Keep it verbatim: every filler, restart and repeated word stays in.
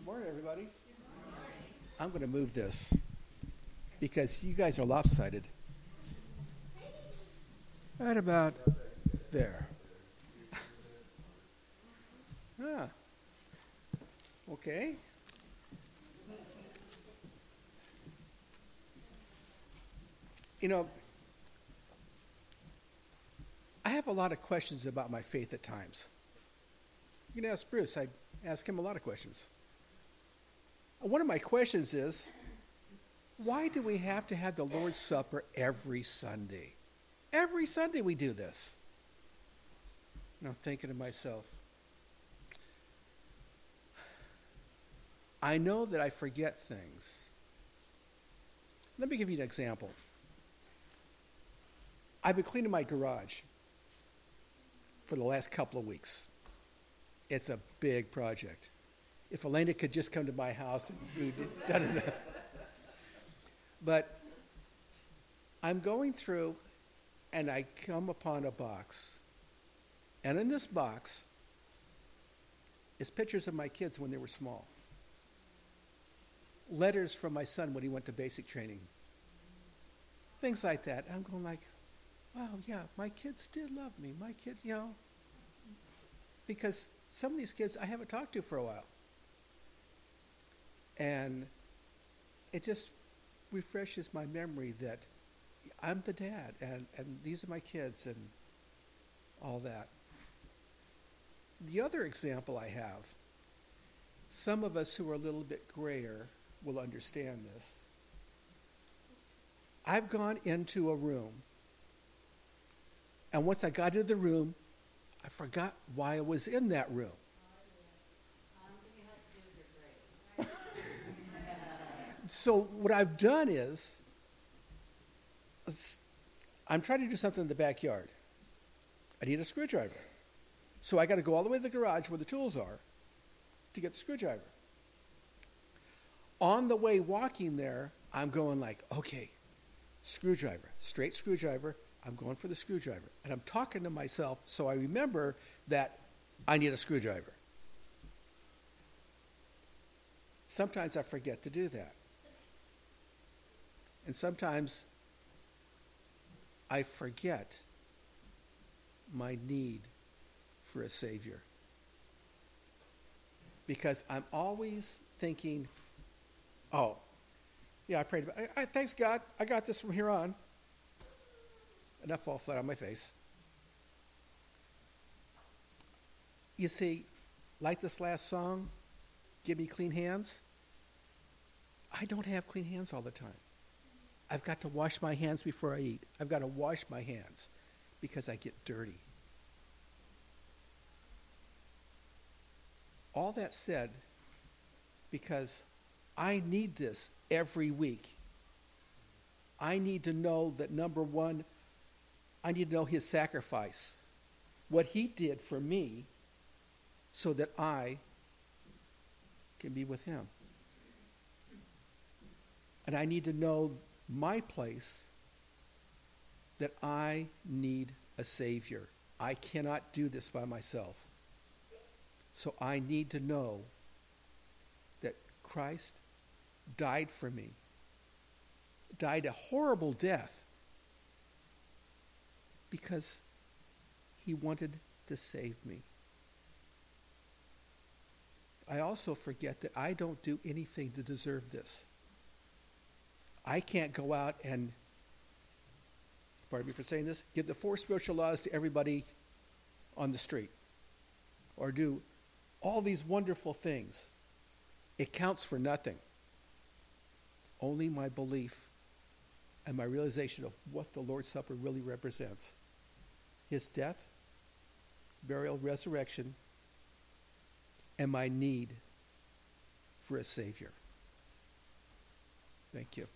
Morning, everybody. I'm going to move this because you guys are lopsided. Right about there. Ah. Okay. You know, I have a lot of questions about my faith at times. You can ask Bruce. I ask him a lot of questions. One of my questions is, why do we have to have the Lord's Supper every Sunday? Every Sunday we do this. And I'm thinking to myself, I know that I forget things. Let me give you an example. I've been cleaning my garage for the last couple of weeks. It's a big project. If Elena could just come to my house and do da, da, da. But I'm going through and I come upon a box. And in this box is pictures of my kids when they were small. Letters from my son when he went to basic training. Things like that. I'm going like, wow, yeah, my kids did love me. My kid, you know. Because some of these kids I haven't talked to for a while. And it just refreshes my memory that I'm the dad, and, and these are my kids, and all that. The other example I have, some of us who are a little bit grayer will understand this. I've gone into a room, and once I got into the room, I forgot why I was in that room. So what I've done is, I'm trying to do something in the backyard. I need a screwdriver. So I got to go all the way to the garage where the tools are to get the screwdriver. On the way walking there, I'm going like, okay, screwdriver, straight screwdriver. I'm going for the screwdriver. And I'm talking to myself so I remember that I need a screwdriver. Sometimes I forget to do that. And sometimes I forget my need for a Savior. Because I'm always thinking, oh, yeah, I prayed about it. I, I, thanks God, I got this from here on. And I fall flat on my face. You see, like this last song, Give Me Clean Hands. I don't have clean hands all the time. I've got to wash my hands before I eat. I've got to wash my hands because I get dirty. All that said, because I need this every week. I need to know that, number one, I need to know his sacrifice, what he did for me so that I can be with him. And I need to know my place, that I need a Savior. I cannot do this by myself. So I need to know that Christ died for me, died a horrible death because he wanted to save me. I also forget that I don't do anything to deserve this. I can't go out and, pardon me for saying this, give the four spiritual laws to everybody on the street or do all these wonderful things. It counts for nothing. Only my belief and my realization of what the Lord's Supper really represents. His death, burial, resurrection, and my need for a Savior. Thank you.